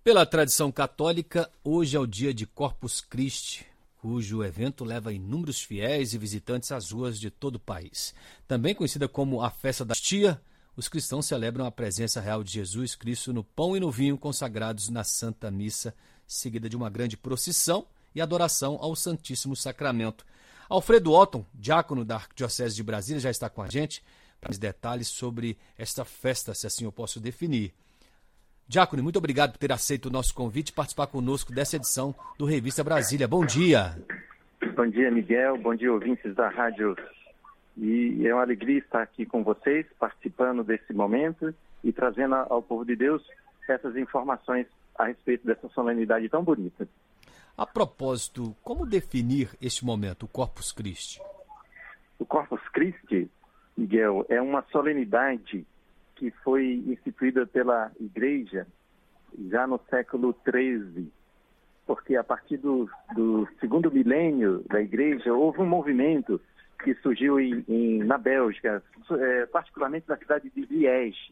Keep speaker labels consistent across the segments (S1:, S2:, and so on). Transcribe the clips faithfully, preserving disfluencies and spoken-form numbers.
S1: Pela tradição católica, hoje é o dia de Corpus Christi, cujo evento leva inúmeros fiéis e visitantes às ruas de todo o país. Também conhecida como a Festa da Hostia, os cristãos celebram a presença real de Jesus Cristo no pão e no vinho consagrados na Santa Missa, seguida de uma grande procissão e adoração ao Santíssimo Sacramento. Alfredo Otton, diácono da Arquidiocese de Brasília, já está com a gente para mais detalhes sobre esta festa, se assim eu posso definir. Diácono, muito obrigado por ter aceito o nosso convite e participar conosco dessa edição do Revista Brasília. Bom dia.
S2: Bom dia, Miguel. Bom dia, ouvintes da rádio. E é uma alegria estar aqui com vocês, participando desse momento e trazendo ao povo de Deus essas informações a respeito dessa solenidade tão bonita.
S1: A propósito, como definir este momento, o Corpus Christi?
S2: O Corpus Christi, Miguel, é uma solenidade que foi instituída pela Igreja já no século treze, porque a partir do, do segundo milênio da Igreja houve um movimento que surgiu em, em, na Bélgica, é, particularmente na cidade de Liege,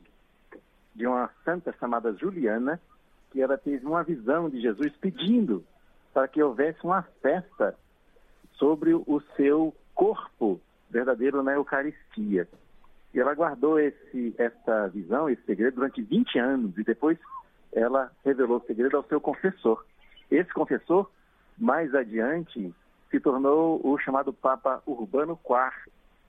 S2: de uma santa chamada Juliana, que ela teve uma visão de Jesus pedindo para que houvesse uma festa sobre o seu corpo verdadeiro na Eucaristia. E ela guardou esse, essa visão, esse segredo, durante vinte anos, e depois ela revelou o segredo ao seu confessor. Esse confessor, mais adiante, se tornou o chamado Papa Urbano quarto,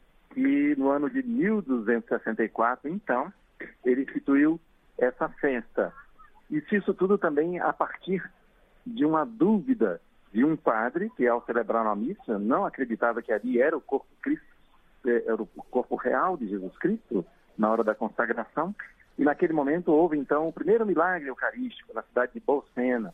S2: que no ano de mil duzentos e sessenta e quatro, então, ele instituiu essa festa. E isso tudo também a partir de uma dúvida de um padre, que ao celebrar uma missa, não acreditava que ali era o corpo Cristo, era o corpo real de Jesus Cristo, na hora da consagração. E naquele momento houve, então, o primeiro milagre eucarístico na cidade de Bolsena,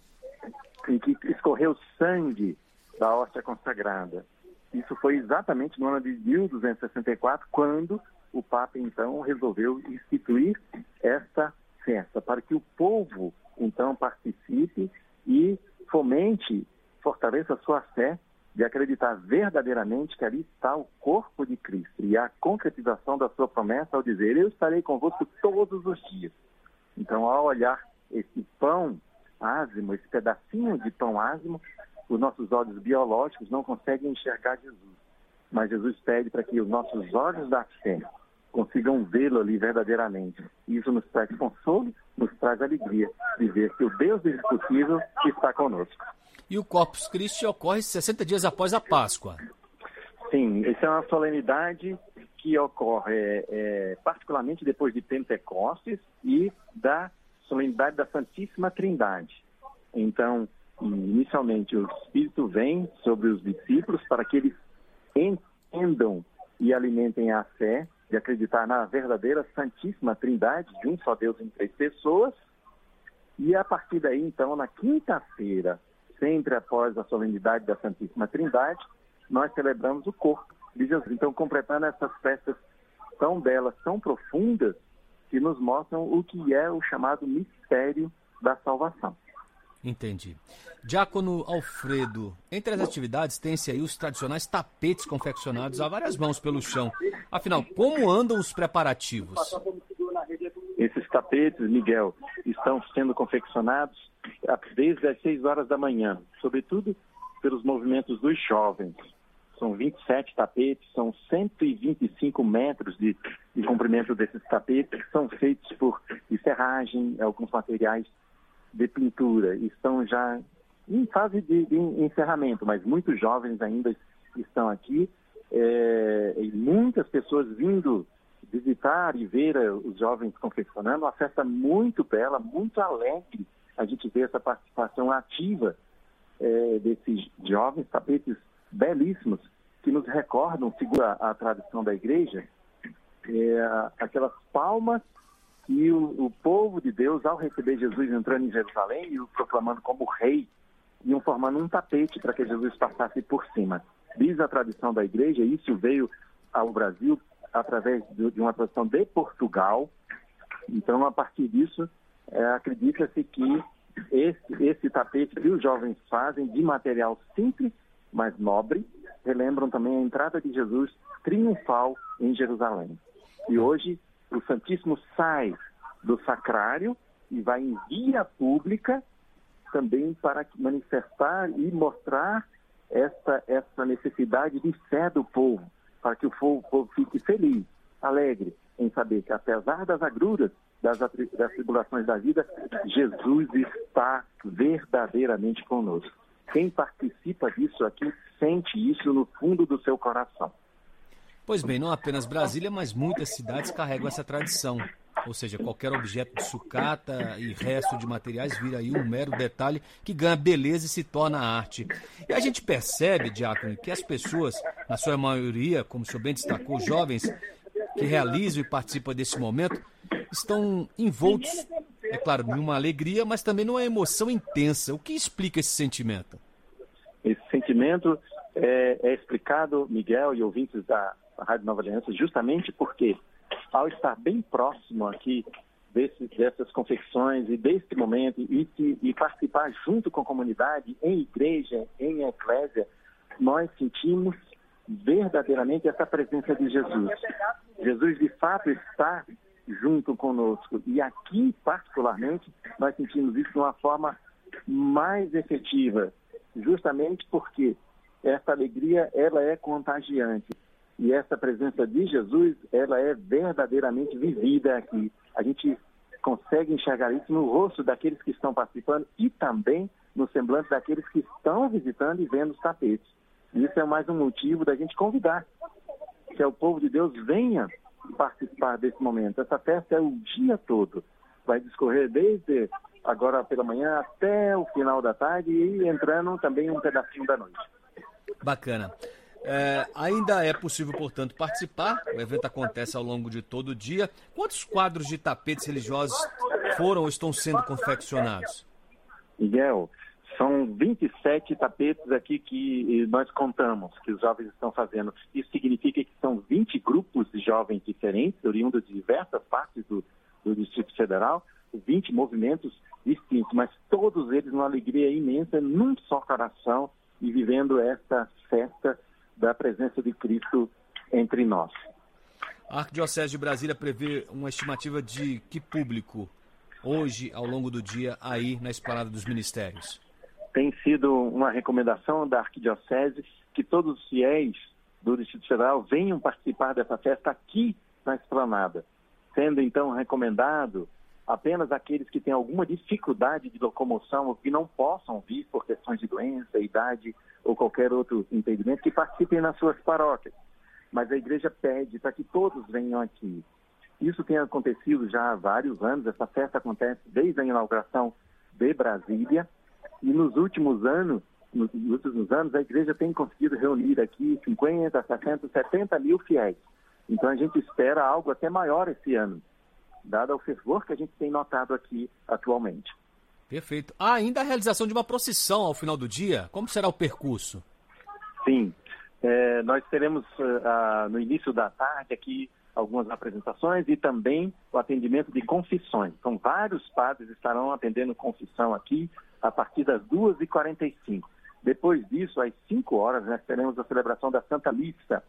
S2: em que escorreu sangue da hóstia consagrada. Isso foi exatamente no ano de mil duzentos e sessenta e quatro, quando o Papa, então, resolveu instituir esta festa, para que o povo, então, participe e fomente, fortaleça a sua fé de acreditar verdadeiramente que ali está o corpo de Cristo e a concretização da sua promessa ao dizer: eu estarei convosco todos os dias. Então, ao olhar esse pão ázimo, esse pedacinho de pão ázimo, os nossos olhos biológicos não conseguem enxergar Jesus. Mas Jesus pede para que os nossos olhos da fé consigam vê-lo ali verdadeiramente. Isso nos traz consolo, nos traz alegria de ver que o Deus do impossível está conosco.
S1: E o Corpus Christi ocorre sessenta dias após a Páscoa.
S2: Sim, essa é uma solenidade que ocorre é, é, particularmente depois de Pentecostes e da solenidade da Santíssima Trindade. Então, inicialmente, o Espírito vem sobre os discípulos para que eles entendam e alimentem a fé de acreditar na verdadeira Santíssima Trindade, de um só Deus em três pessoas. E a partir daí, então, na quinta-feira, sempre após a solenidade da Santíssima Trindade, nós celebramos o corpo de Jesus. Então, completando essas festas tão belas, tão profundas, que nos mostram o que é o chamado mistério da salvação.
S1: Entendi. Diácono Alfredo, entre as atividades tem-se aí os tradicionais tapetes confeccionados a várias mãos pelo chão. Afinal, como andam os preparativos?
S2: Esses tapetes, Miguel, estão sendo confeccionados desde as seis horas da manhã, sobretudo pelos movimentos dos jovens. São vinte e sete tapetes, são cento e vinte e cinco metros de, de comprimento desses tapetes, que são feitos por de serragem, alguns materiais de pintura. Estão já em fase de, de encerramento, mas muitos jovens ainda estão aqui, é, e muitas pessoas vindo visitar e ver os jovens confeccionando. Uma festa muito bela, muito alegre. A gente vê essa participação ativa é, desses jovens, tapetes belíssimos, que nos recordam, segundo a, a tradição da igreja, é, aquelas palmas que o, o povo de Deus, ao receber Jesus entrando em Jerusalém e o proclamando como rei, iam formando um tapete para que Jesus passasse por cima. Diz a tradição da igreja, isso veio ao Brasil através de, de uma tradição de Portugal. Então, a partir disso, é, acredita-se que esse, esse tapete que os jovens fazem, de material simples, mas nobre, relembram também a entrada de Jesus triunfal em Jerusalém. E hoje, o Santíssimo sai do sacrário e vai em via pública também para manifestar e mostrar essa, essa necessidade de fé do povo, para que o povo, o povo fique feliz, alegre, em saber que apesar das agruras, das, das tribulações da vida, Jesus está verdadeiramente conosco. Quem participa disso aqui sente isso no fundo do seu coração.
S1: Pois bem, não apenas Brasília, mas muitas cidades carregam essa tradição. Ou seja, qualquer objeto de sucata e resto de materiais vira aí um mero detalhe que ganha beleza e se torna arte. E a gente percebe, Diácono, que as pessoas, na sua maioria, como o senhor bem destacou, jovens que realizam e participam desse momento, estão envoltos, é claro, numa alegria, mas também numa emoção intensa. O que explica esse sentimento?
S2: Esse sentimento é, é explicado, Miguel e ouvintes da Rádio Nova Aliança, justamente porque, ao estar bem próximo aqui desse, dessas confecções e desse momento e, e, e participar junto com a comunidade, em igreja, em eclésia, nós sentimos verdadeiramente essa presença de Jesus. Jesus, de fato, está junto conosco. E aqui, particularmente, nós sentimos isso de uma forma mais efetiva, justamente porque essa alegria, ela é contagiante. E essa presença de Jesus, ela é verdadeiramente vivida aqui. A gente consegue enxergar isso no rosto daqueles que estão participando e também no semblante daqueles que estão visitando e vendo os tapetes. Isso é mais um motivo da gente convidar que o povo de Deus venha participar desse momento. Essa festa é o dia todo. Vai discorrer desde agora pela manhã até o final da tarde e entrando também um pedacinho da noite.
S1: Bacana. É, ainda é possível, portanto, participar. O evento acontece ao longo de todo o dia. Quantos quadros de tapetes religiosos foram ou estão sendo confeccionados?
S2: Miguel, são vinte e sete tapetes aqui que nós contamos, que os jovens estão fazendo. Isso significa que são vinte grupos de jovens diferentes, oriundos de diversas partes do, do Distrito Federal, vinte movimentos distintos, mas todos eles numa alegria imensa, num só coração e vivendo esta festa da presença de Cristo entre nós.
S1: A Arquidiocese de Brasília prevê uma estimativa de que público hoje, ao longo do dia, aí na Esplanada dos Ministérios?
S2: Tem sido uma recomendação da Arquidiocese que todos os fiéis do Distrito Federal venham participar dessa festa aqui na Esplanada, sendo então recomendado apenas aqueles que têm alguma dificuldade de locomoção ou que não possam vir por questões de doença, idade ou qualquer outro impedimento, que participem nas suas paróquias. Mas a igreja pede para que todos venham aqui. Isso tem acontecido já há vários anos, essa festa acontece desde a inauguração de Brasília, e nos últimos anos, nos últimos anos, a igreja tem conseguido reunir aqui cinquenta, sessenta, setenta mil fiéis. Então a gente espera algo até maior esse ano, dado o fervor que a gente tem notado aqui atualmente.
S1: Perfeito. Há ainda a realização de uma procissão ao final do dia. Como será o percurso?
S2: Sim, é, nós teremos uh, no início da tarde aqui algumas apresentações e também o atendimento de confissões. Então, vários padres estarão atendendo confissão aqui a partir das duas e quarenta e cinco. Depois disso, às cinco horas, nós teremos a celebração da Santa Missa,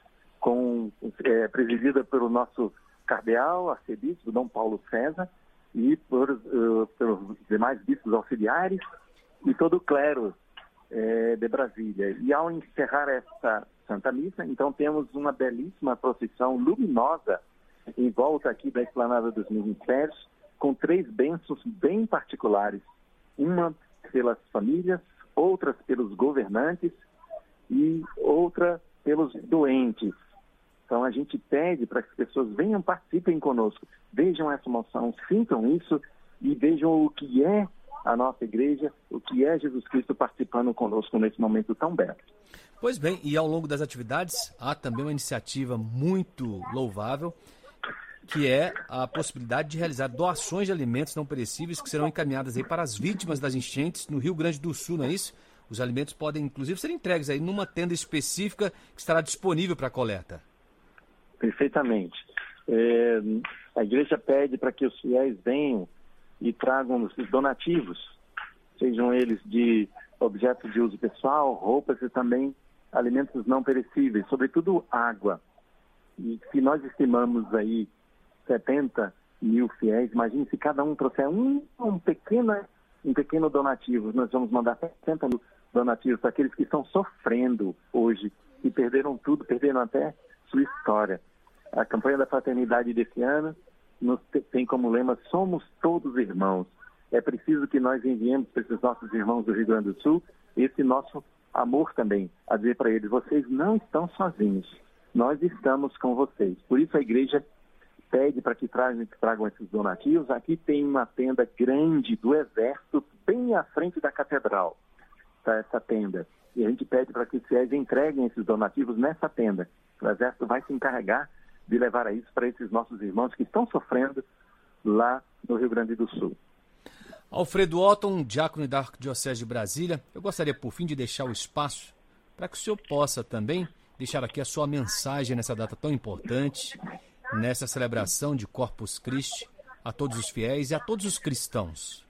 S2: com, é, presidida pelo nosso cardeal, arcebispo, Dom Paulo César, e por, uh, pelos demais bispos auxiliares e todo o clero é, de Brasília. E ao encerrar esta Santa Missa, então temos uma belíssima procissão luminosa em volta aqui da Esplanada dos Ministérios, com três bênçãos bem particulares. Uma pelas famílias, outras pelos governantes e outra pelos doentes. Então a gente pede para que as pessoas venham, participem conosco, vejam essa emoção, sintam isso e vejam o que é a nossa igreja, o que é Jesus Cristo participando conosco nesse momento tão belo.
S1: Pois bem, e ao longo das atividades há também uma iniciativa muito louvável, que é a possibilidade de realizar doações de alimentos não perecíveis que serão encaminhadas aí para as vítimas das enchentes no Rio Grande do Sul, não é isso? Os alimentos podem, inclusive, ser entregues aí numa tenda específica que estará disponível para a coleta.
S2: Perfeitamente. É, a igreja pede para que os fiéis venham e tragam os donativos, sejam eles de objetos de uso pessoal, roupas e também alimentos não perecíveis, sobretudo água. E se nós estimamos aí setenta mil fiéis, imagine se cada um trouxer um, uma pequena um pequeno donativo. Nós vamos mandar sessenta mil donativos para aqueles que estão sofrendo hoje, que perderam tudo, perderam até sua história. A campanha da fraternidade desse ano nos tem como lema: somos todos irmãos. É preciso que nós enviemos para esses nossos irmãos do Rio Grande do Sul esse nosso amor também, a dizer para eles: vocês não estão sozinhos, nós estamos com vocês. Por isso a igreja pede para que tragam, que tragam esses donativos. Aqui tem uma tenda grande do Exército, bem à frente da catedral, tá, essa tenda. E a gente pede para que os fiéis entreguem esses donativos nessa tenda. O Exército vai se encarregar de levar a isso para esses nossos irmãos que estão sofrendo lá no Rio Grande do Sul.
S1: Alfredo Otton, diácono da Arquidiocese de Brasília, eu gostaria, por fim, de deixar o espaço para que o senhor possa também deixar aqui a sua mensagem nessa data tão importante, nessa celebração de Corpus Christi, a todos os fiéis e a todos os cristãos.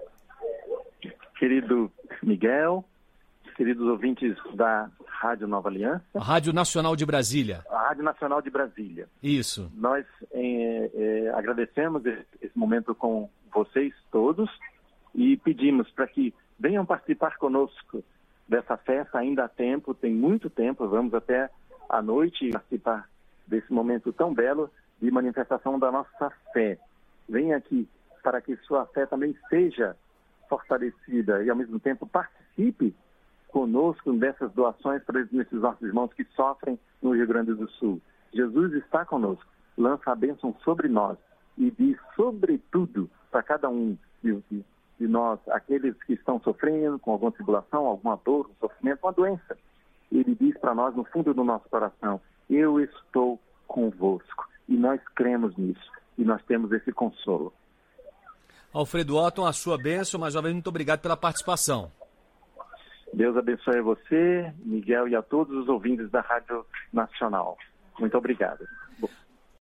S2: Querido Miguel, queridos ouvintes da Rádio Nova Aliança.
S1: A Rádio Nacional de Brasília.
S2: A Rádio Nacional de Brasília.
S1: Isso.
S2: Nós é, é, agradecemos esse, esse momento com vocês todos e pedimos para que venham participar conosco dessa festa. Ainda há tempo, tem muito tempo, vamos até à noite participar desse momento tão belo de manifestação da nossa fé. Venha aqui para que sua fé também seja fortalecida e, ao mesmo tempo, participe conosco dessas doações para esses nossos irmãos que sofrem no Rio Grande do Sul. Jesus está conosco, lança a bênção sobre nós e diz, sobretudo, para cada um de, de nós, aqueles que estão sofrendo com alguma tribulação, alguma dor, um sofrimento, uma doença. Ele diz para nós, no fundo do nosso coração: eu estou convosco. E nós cremos nisso. E nós temos esse consolo.
S1: Alfredo Otton, a sua bênção. Mais uma vez, muito obrigado pela participação.
S2: Deus abençoe a você, Miguel, e a todos os ouvintes da Rádio Nacional. Muito obrigado.